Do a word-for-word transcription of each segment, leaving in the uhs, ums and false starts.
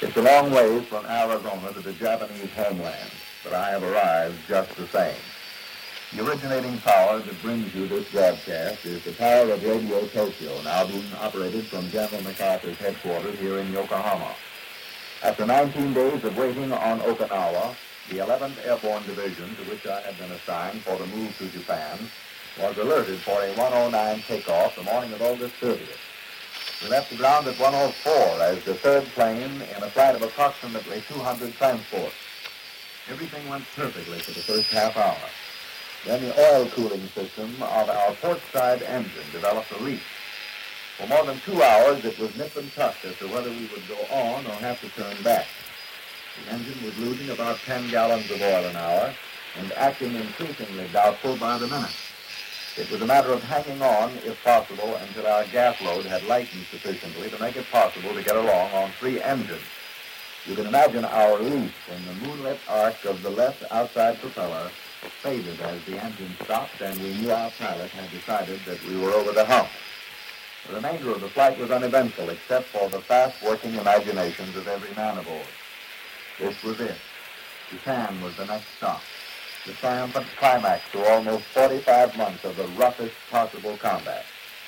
It's a long ways from Arizona to the Japanese homeland, but I have arrived just the same. The originating power that brings you this broadcast is the power of Radio Tokyo, now being operated from General MacArthur's headquarters here in Yokohama. After nineteen days of waiting on Okinawa, the eleventh Airborne Division, to which I had been assigned for the move to Japan, was alerted for a one oh nine takeoff the morning of August thirtieth. We left the ground at one oh four as the third plane in a flight of approximately two hundred transports. Everything went perfectly for the first half hour. Then the oil cooling system of our port side engine developed a leak. For more than two hours, it was nip and tuck as to whether we would go on or have to turn back. The engine was losing about ten gallons of oil an hour and acting increasingly doubtful by the minute. It was a matter of hanging on, if possible, until our gas load had lightened sufficiently to make it possible to get along on three engines. You can imagine our relief when the moonlit arc of the left outside propeller faded as the engine stopped and we knew our pilot had decided that we were over the hump. The remainder of the flight was uneventful except for the fast-working imaginations of every man aboard. This was it. Japan was the next stop. The triumphant climax to almost forty-five months of the roughest possible combat.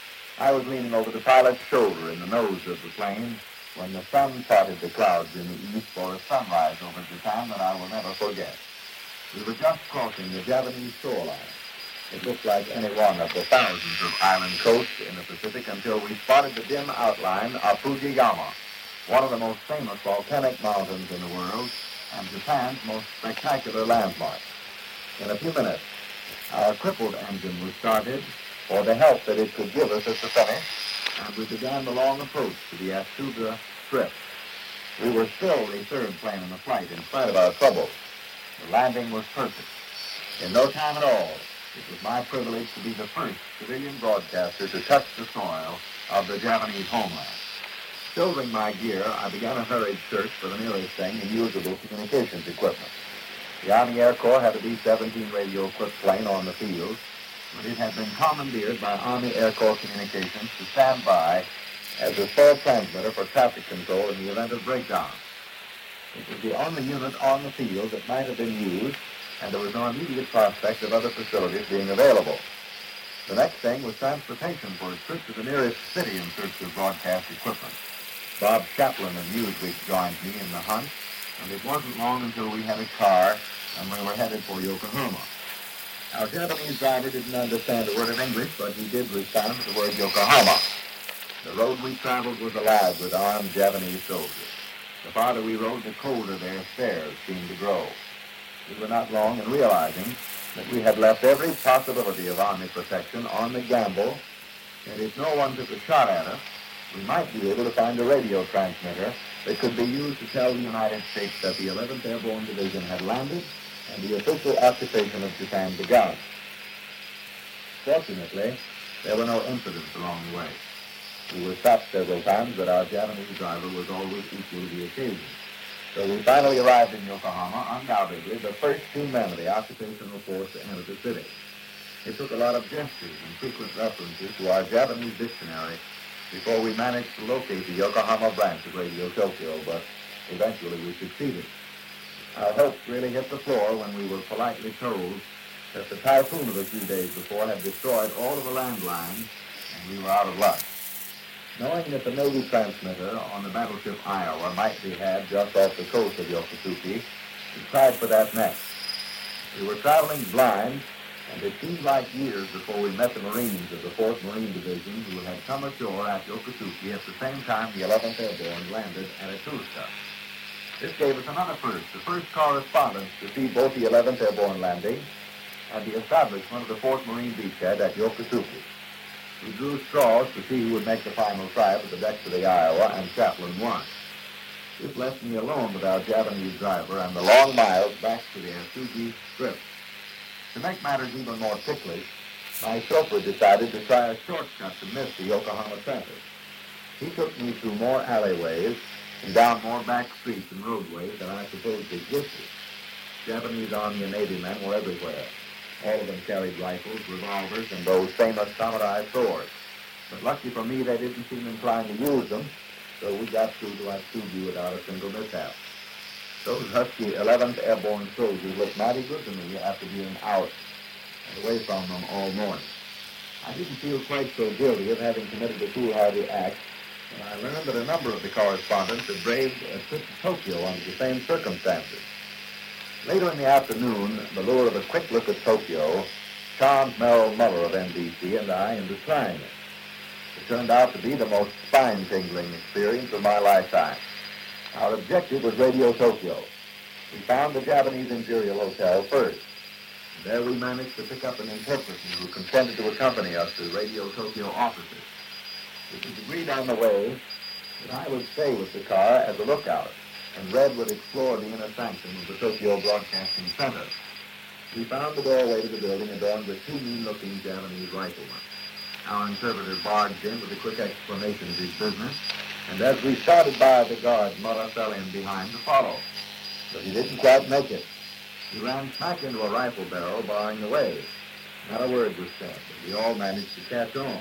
I was leaning over the pilot's shoulder in the nose of the plane when the sun parted the clouds in the east for a sunrise over Japan that I will never forget. We were just crossing the Japanese shoreline. It looked like any one of the thousands of island coasts in the Pacific until we spotted the dim outline of Fujiyama, one of the most famous volcanic mountains in the world and Japan's most spectacular landmark. In a few minutes, our crippled engine was started for the help that it could give us at the finish, and we began the long approach to the Asuga Strip. We were still the third plane in the flight in spite of our troubles. The landing was perfect. In no time at all, it was my privilege to be the first civilian broadcaster to touch the soil of the Japanese homeland. Shouldering my gear, I began a hurried search for the nearest thing in usable communications equipment. The Army Air Corps had a B seventeen radio-equipped plane on the field, but it had been commandeered by Army Air Corps Communications to stand by as a spare transmitter for traffic control in the event of breakdown. It was the only unit on the field that might have been used, and there was no immediate prospect of other facilities being available. The next thing was transportation for a trip to the nearest city in search of broadcast equipment. Bob Chaplin of Newsweek joined me in the hunt, and it wasn't long until we had a car and we were headed for Yokohama. Our Japanese driver didn't understand a word of English, but he did respond to the word Yokohama. The road we traveled was alive with armed Japanese soldiers. The farther we rode, the colder their stares seemed to grow. We were not long in realizing that we had left every possibility of Army protection on the gamble, that if no one took a shot at us, we might be able to find a radio transmitter that could be used to tell the United States that the eleventh Airborne Division had landed and the official occupation of Japan begun. Fortunately, there were no incidents along the way. We were stopped several times, but our Japanese driver was always equal to the occasion. So we finally arrived in Yokohama, undoubtedly the first two men of the occupational force to enter the city. It took a lot of gestures and frequent references to our Japanese dictionary before we managed to locate the Yokohama branch of Radio Tokyo, but eventually we succeeded. Our hopes really hit the floor when we were politely told that the typhoon of a few days before had destroyed all of the landlines and we were out of luck. Knowing that the Navy transmitter on the battleship Iowa might be had just off the coast of Yokosuka, we tried for that next. We were traveling blind, and it seemed like years before we met the Marines of the fourth Marine Division who had come ashore at Yokosuka at the same time the eleventh Airborne landed at Atuska. This gave us another first, the first correspondence to see both the eleventh Airborne landing and the establishment of the fourth Marine beachhead at Yokosuka. We drew straws to see who would make the final try for the decks of the Iowa, and Chaplin won. This left me alone with our Japanese driver and the long miles back to the Asugi Strip. To make matters even more ticklish, my chauffeur decided to try a shortcut to miss the Yokohama traffic. He took me through more alleyways and down more back streets and roadways than I supposed existed. Japanese Army and Navy men were everywhere. All of them carried rifles, revolvers, and those famous samurai swords. But lucky for me, they didn't seem inclined to use them, so we got through to Atsugi without a single mishap. Those Husky eleventh Airborne soldiers looked mighty good to me after being out and away from them all morning. I didn't feel quite so guilty of having committed a foolhardy act, and I learned that a number of the correspondents had braved a trip to Tokyo under the same circumstances. Later in the afternoon, the lure of a quick look at Tokyo charmed Merrill Muller of N B C and I into trying it. It turned out to be the most spine-tingling experience of my lifetime. Our objective was Radio Tokyo. We found the Japanese Imperial Hotel first. There we managed to pick up an interpreter who consented to accompany us to Radio Tokyo offices. It was agreed on the way that I would stay with the car as a lookout, and Red would explore the inner sanctum of the Tokyo Broadcasting Center. We found the doorway to the building adorned with two mean-looking Japanese riflemen. Our interpreter barged in with a quick explanation of his business, and as we started by the guard, Muller fell in behind to follow. But he didn't quite make it. He ran smack into a rifle barrel, barring the way. Not a word was said, but we all managed to catch on.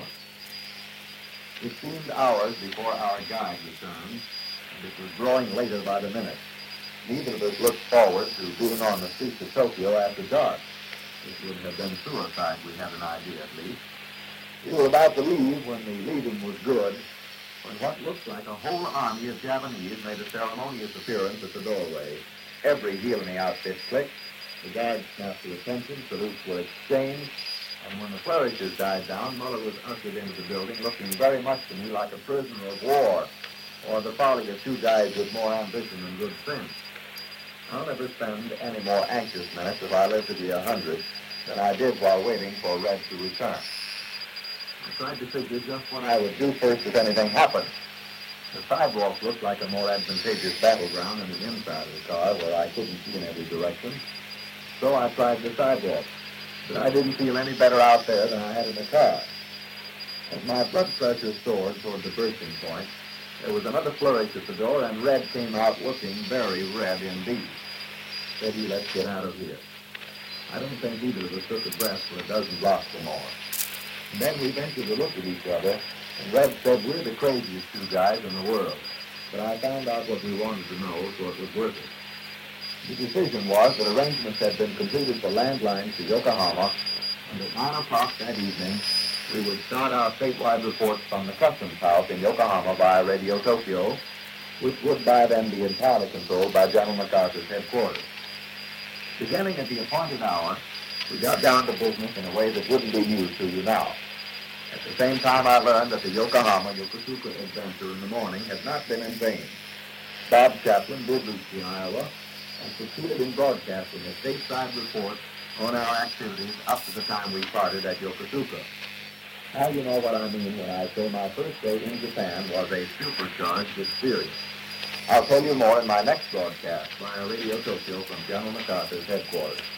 It seemed hours before our guide returned, and it was growing later by the minute. Neither of us looked forward to being on the streets of Tokyo after dark. It would have been suicide, we had an idea at least. We were about to leave when the leaving was good, when what looked like a whole army of Japanese made a ceremonious appearance at the doorway. Every heel in the outfit clicked, the guards snapped to attention, salutes were exchanged, and when the flourishes died down, Muller was ushered into the building looking very much to me like a prisoner of war, or the folly of two guys with more ambition than good sense. I'll never spend any more anxious minutes if I live to be a hundred than I did while waiting for Red to return. I tried to figure just what I would do first if anything happened. The sidewalk looked like a more advantageous battleground than the inside of the car, where I couldn't see in every direction. So I tried the sidewalk, but I didn't feel any better out there than I had in the car. As my blood pressure soared toward the bursting point, there was another flourish at the door, and Red came out looking very red indeed. Said he, let's get out of here. I don't think either of us took a breath for a dozen blocks or more. And then we ventured to look at each other, and Red said we're the craziest two guys in the world. But I found out what we wanted to know, so it was worth it. The decision was that arrangements had been completed for landlines to Yokohama, and at nine o'clock that evening, we would start our statewide reports from the customs house in Yokohama via Radio Tokyo, which would by then be entirely controlled by General MacArthur's headquarters. Beginning at the appointed hour, we got down to business in a way that wouldn't be news to you now. At the same time, I learned that the Yokohama-Yokosuka adventure in the morning had not been in vain. Bob Chaplin did reach the Iowa and succeeded in broadcasting a stateside report on our activities up to the time we parted at Yokosuka. Now you know what I mean when I say my first day in Japan was a supercharged experience. I'll tell you more in my next broadcast via Radio Tokyo from General MacArthur's headquarters.